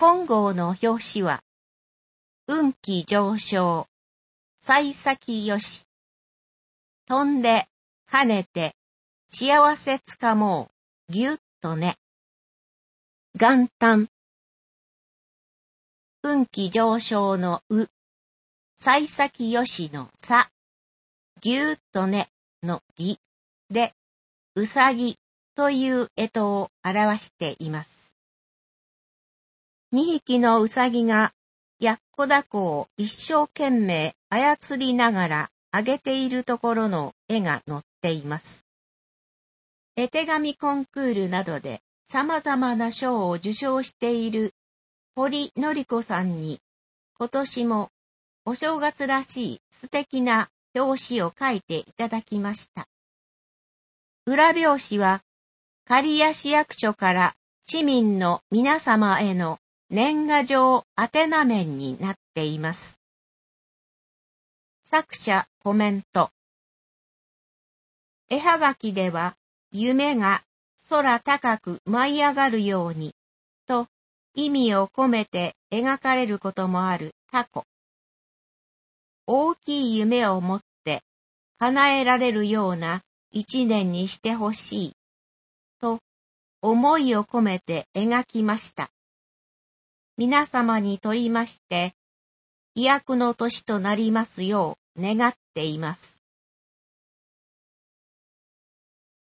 本号の表紙は、運気上昇、幸先よし、飛んで、跳ねて、幸せつかもう、ぎゅっとね。元旦。運気上昇のう、幸先よしのさ、ぎゅっとねのぎで、うさぎという干支を表しています。2匹のうさぎが、やっこだこを一生懸命操りながらあげているところの絵が載っています。絵手紙コンクールなどで様々な賞を受賞している堀典子さんに、今年もお正月らしい素敵な表紙を書いていただきました。裏表紙は、刈谷市役所から市民の皆様への年賀状宛名面になっています。作者コメント。絵はがきでは、夢が空高く舞い上がるように、と意味を込めて描かれることもあるタコ。大きい夢を持って叶えられるような一年にしてほしい、と思いを込めて描きました。皆様にとりまして、飛躍の年となりますよう願っています。